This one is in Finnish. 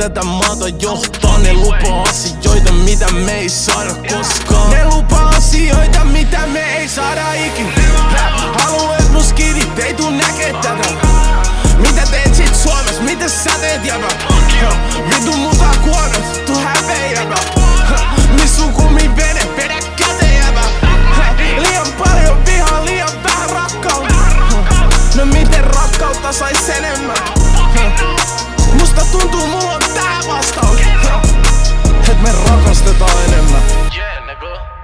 tätä maata johtaa. Ne lupaa asioita, mitä me ei saada koskaan. Ne lupaa asioita, mitä me ei saada ikin. Haluat mun skidit, ei tuu näkee tätä. Mitä teet sit Suomessa, mitä sä teet jäbä? Vitu muta kuonet, tuu häpeä jäbä. Miss sun kummin vene, vedä käteen jäbä. Liian paljon vihaa, liian vähän rakkautta. No miten rakkautta sais enemmän?